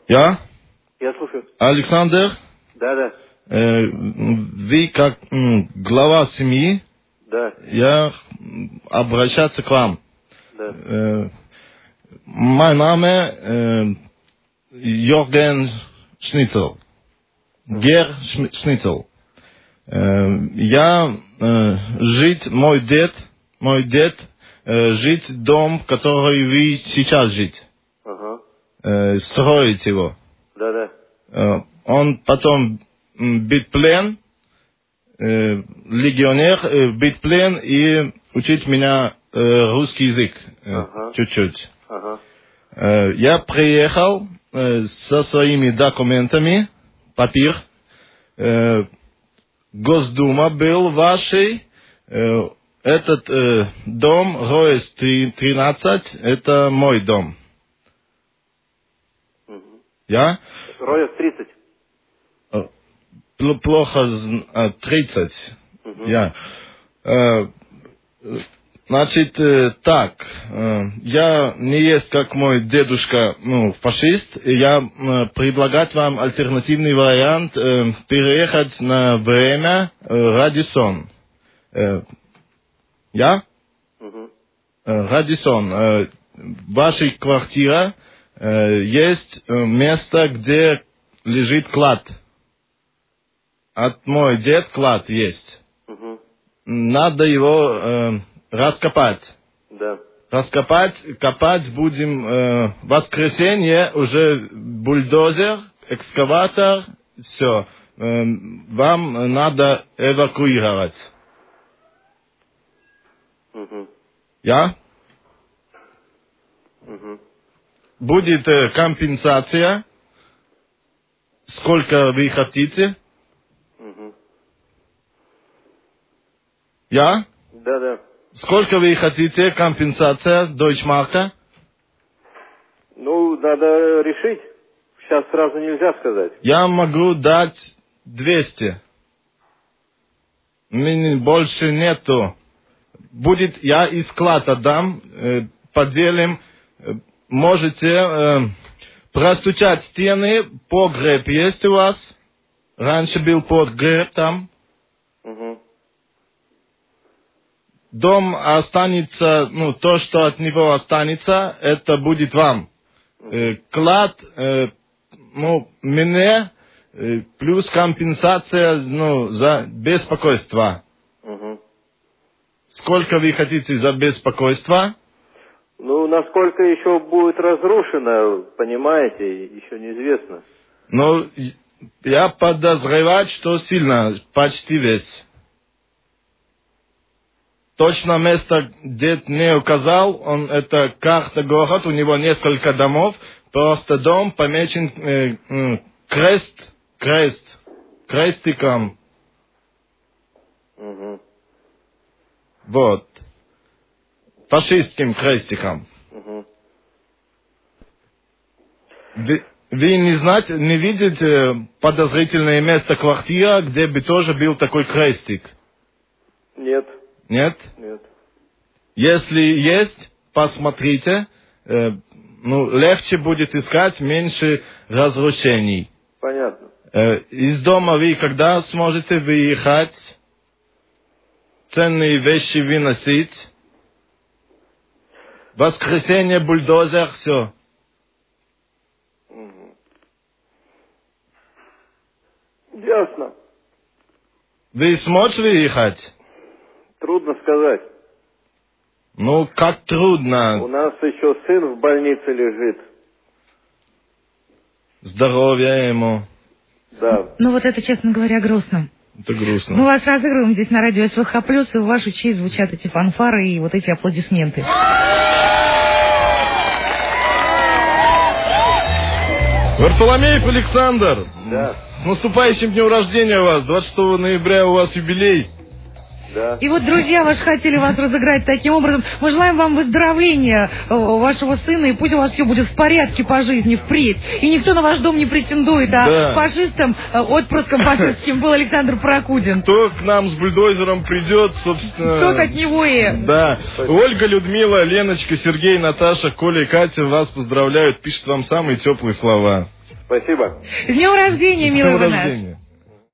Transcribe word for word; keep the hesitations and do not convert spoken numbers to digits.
Я? Я слушаю. Александр? Да, да. Э, вы как м, глава семьи, Да. я обращаться к вам. Да. Э, мой нame э, Йорген Шницел. Гер Шницел. Э, я э, жить, мой дед, мой дед э, жить в дом, в который вы сейчас жить. Ага. Э, строить его. Да, да. Э, он потом м, бит плен, э, легионер, э, бит плен и учить меня э, русский язык э, Ага. чуть-чуть. Ага. Э, я приехал э, со своими документами, папир. Э, Госдума был вашей. Э, этот э, дом, Роэс тринадцать, это мой дом. Угу. Я? Рояс тридцать. Э, пл- плохо, зн- э, тридцать. Угу. Я. Э, Значит, э, так, э, я не есть как мой дедушка, ну, фашист, и я э, предлагать вам альтернативный вариант э, переехать на время э, Радисон. Э, я? Угу. Э, Радисон. Э, в вашей квартире э, есть э, место, где лежит клад. От мой дед клад есть. Угу. Надо его э, раскопать. Да. Раскопать, копать будем э, в воскресенье, уже бульдозер, экскаватор, все. Э, вам надо эвакуировать. Угу. Я? Угу. Будет э, компенсация. Сколько вы хотите? Угу. Я? Да, да. Сколько вы хотите компенсация Дойчмарка? Ну, надо решить. Сейчас сразу нельзя сказать. Я могу дать двести. Мне больше нету. Будет, я и склад отдам, э, поделим. Э, можете э, простучать стены, погреб есть у вас? Раньше был погреб там. Угу. Дом останется, ну, то, что от него останется, это будет вам. Э, клад, э, ну, мне, э, плюс компенсация, ну, за беспокойство. Угу. Сколько вы хотите за беспокойство? Ну, насколько еще будет разрушено, понимаете, еще неизвестно. Ну, я подозреваю, что сильно, почти весь. Точно место дед не указал, он, это карта город, у него несколько домов, просто дом помечен э, э, крест, крест, крестиком. Угу. Вот. Фашистским крестиком. Угу. Вы, вы не знаете, не видите подозрительное место квартира, где бы тоже был такой крестик? Нет. Нет? Нет. Если есть, посмотрите. Э, ну, легче будет искать, меньше разрушений. Понятно. Э, из дома вы когда сможете выехать? Ценные вещи выносить? Воскресенье, бульдозер, все. Угу. Ясно. Вы сможете выехать? Трудно сказать. Ну, как трудно. У нас еще сын в больнице лежит. Здоровья ему. Да. Ну вот это, честно говоря, грустно. Это грустно. Мы вас разыгрываем здесь на радио СВХ+, и в вашу честь звучат эти фанфары и вот эти аплодисменты. Варфоломеев Александр. Да. С наступающим днем рождения у вас. двадцать шестого ноября у вас юбилей. Да. И вот, друзья, ваши хотели вас разыграть таким образом. Мы желаем вам выздоровления э, вашего сына, и пусть у вас все будет в порядке по жизни, впредь. И никто на ваш дом не претендует, а Да. фашистом, э, отпрыском фашистским был Александр Прокудин. Кто к нам с бульдозером придет, собственно... Тот от него и... Да. Ольга, Людмила, Леночка, Сергей, Наташа, Коля и Катя вас поздравляют, пишут вам самые теплые слова. Спасибо. С днем рождения, С милый днем вы наш. рождения.